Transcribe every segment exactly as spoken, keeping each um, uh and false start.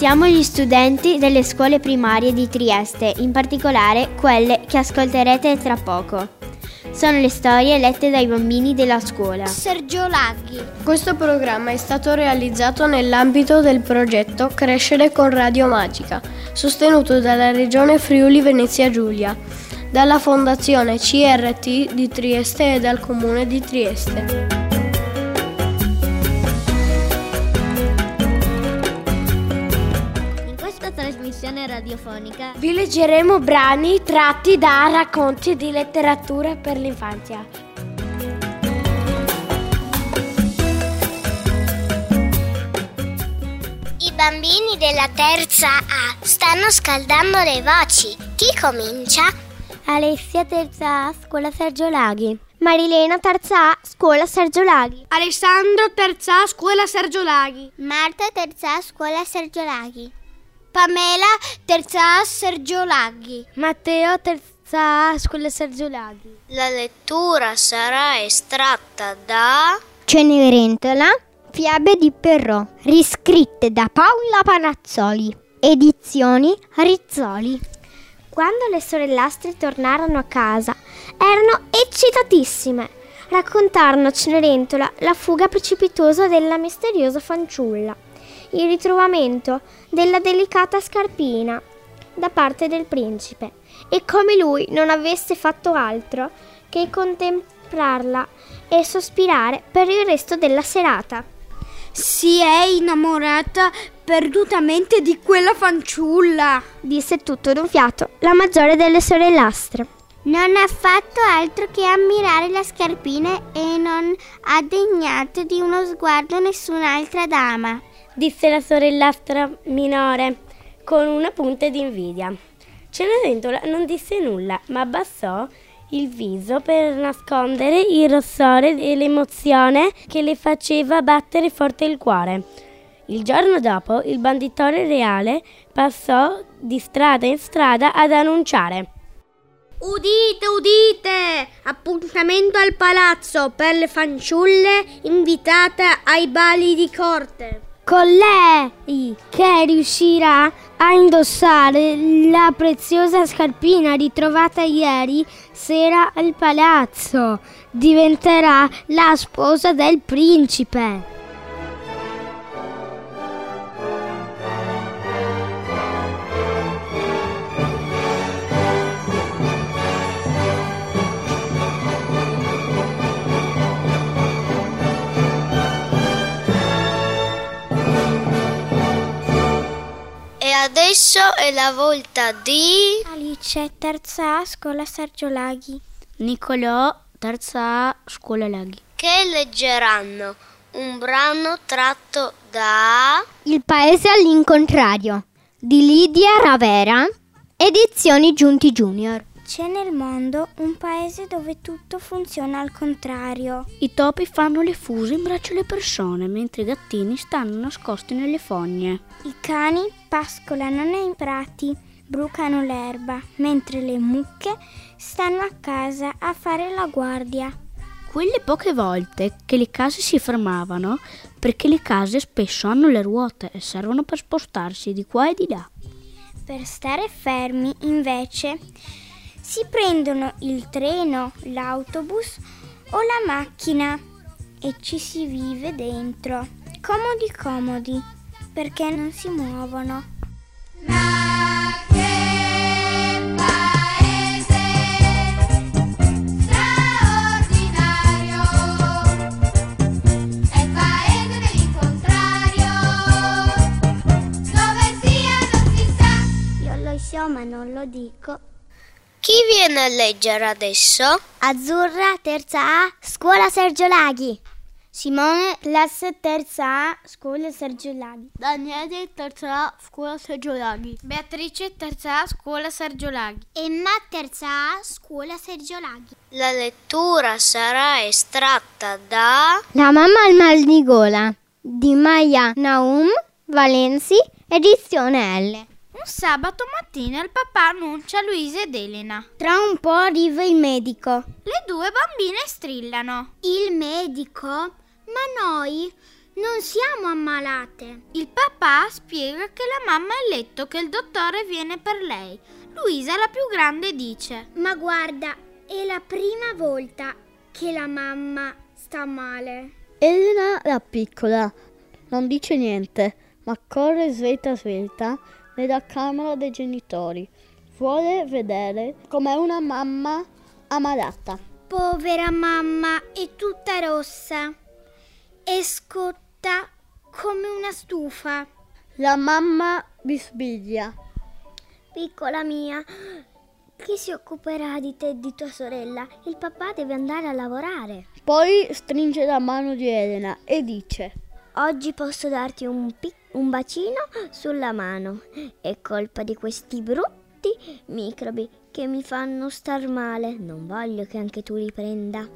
Siamo gli studenti delle scuole primarie di Trieste, in particolare quelle che ascolterete tra poco. Sono le storie lette dai bambini della scuola Sergio Laghi. Questo programma è stato realizzato nell'ambito del progetto Crescere con Radio Magica, sostenuto dalla Regione Friuli Venezia Giulia, dalla Fondazione C R T di Trieste e dal Comune di Trieste. Trasmissione radiofonica vi leggeremo brani tratti da racconti di letteratura per l'infanzia. I bambini della terza A stanno scaldando le voci. Chi comincia? Alessia terza A, scuola Sergio Laghi. Marilena terza A, scuola Sergio Laghi. Alessandro terza A, scuola Sergio Laghi. Marta terza A, scuola Sergio Laghi. Pamela terza A, Sergio Laghi. Matteo terza A, scuola Sergio Laghi. La lettura sarà estratta da Cenerentola, fiabe di Perrault, riscritte da Paola Panazzoli, edizioni Rizzoli. Quando le sorellastre tornarono a casa, erano eccitatissime. Raccontarono a Cenerentola la fuga precipitosa della misteriosa fanciulla, il ritrovamento della delicata scarpina da parte del principe e come lui non avesse fatto altro che contemplarla e sospirare per il resto della serata. Si è innamorata perdutamente di quella fanciulla, disse tutto d'un fiato la maggiore delle sorellastre. Non ha fatto altro che ammirare la scarpina e non ha degnato di uno sguardo nessun'altra dama, disse la sorellastra minore con una punta di invidia. Cenerentola non disse nulla, ma abbassò il viso per nascondere il rossore e l'emozione che le faceva battere forte il cuore. Il giorno dopo il banditore reale passò di strada in strada ad annunciare: Udite, udite! Appuntamento al palazzo per le fanciulle invitate ai balli di corte. Con lei che riuscirà a indossare la preziosa scarpina ritrovata ieri sera al palazzo diventerà la sposa del principe. E adesso è la volta di Alice terza A, scuola Sergio Laghi. Nicolò terza A, scuola Laghi. che leggeranno un brano tratto da Il paese all'incontrario di Lidia Ravera, edizioni Giunti Junior. C'è nel mondo un paese dove tutto funziona al contrario. I topi fanno le fuse in braccio alle persone, mentre i gattini stanno nascosti nelle fogne. I cani pascolano nei prati, brucano l'erba, mentre le mucche stanno a casa a fare la guardia. Quelle poche volte che le case si fermavano, perché le case spesso hanno le ruote e servono per spostarsi di qua e di là. Per stare fermi, invece, si prendono il treno, l'autobus o la macchina e ci si vive dentro, comodi comodi, perché non si muovono. Ma che paese straordinario, è il paese dell'incontrario, dove sia non si sa. Io lo so ma non lo dico. Chi viene a leggere adesso? Azzurra, terza A, scuola Sergio Laghi. Simone, classe terza A, scuola Sergio Laghi. Daniele, terza A, scuola Sergio Laghi. Beatrice, terza A, scuola Sergio Laghi. Emma, terza A, scuola Sergio Laghi. La lettura sarà estratta da La mamma al mal di gola di Maya Naum Valenzi, edizione L. Un sabato mattina il papà annuncia Luisa ed Elena. Tra un po' arriva il medico. Le due bambine strillano. Il medico? Ma noi Non siamo ammalate. Il papà spiega che la mamma è a letto, che il dottore viene per lei. Luisa, la più grande, dice: Ma guarda, è la prima volta che la mamma sta male. Elena, la piccola, non dice niente, ma corre svelta svelta nella camera dei genitori. Vuole vedere com'è una mamma ammalata. Povera mamma, è tutta rossa e scotta come una stufa. La mamma bisbiglia. Piccola mia, chi si occuperà di te e di tua sorella? Il papà deve andare a lavorare. Poi stringe la mano di Elena e dice: Oggi posso darti un, pic- un bacino sulla mano. È colpa di questi brutti microbi che mi fanno star male. Non voglio che anche tu riprenda.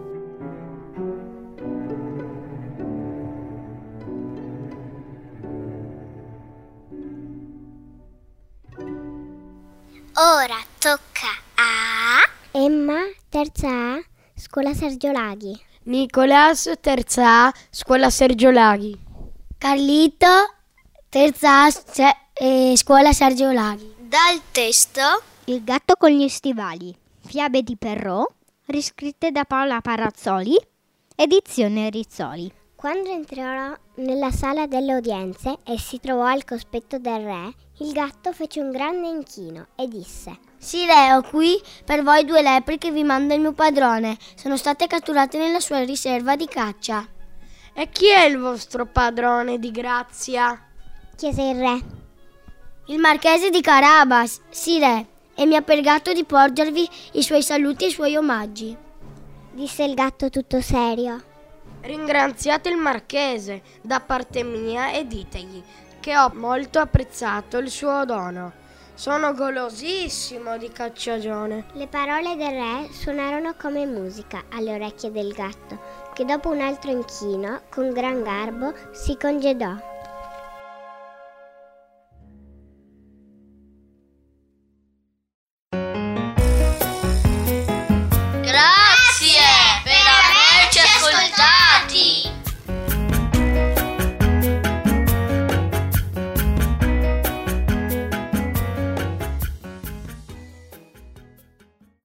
Ora tocca a Emma, terza A, scuola Sergio Laghi. Nicolas, terza A, scuola Sergio Laghi. Carlito, terza A, eh, scuola Sergio Laghi. Dal testo Il gatto con gli stivali. Fiabe di Perrault, riscritte da Paola Parazzoli, edizione Rizzoli. Quando entrò nella sala delle udienze e si trovò al cospetto del re, il gatto fece un grande inchino e disse: Sì, re, ho qui per voi due lepri che vi manda il mio padrone. Sono state catturate nella sua riserva di caccia. E chi è il vostro padrone di grazia? chiese il re. Il marchese di Carabas, sì, re, e mi ha pregato di porgervi i suoi saluti e i suoi omaggi. Disse il gatto tutto serio. Ringraziate il marchese da parte mia e ditegli che ho molto apprezzato il suo dono. Sono golosissimo di cacciagione. Le parole del re suonarono come musica alle orecchie del gatto, che dopo un altro inchino, con gran garbo, si congedò.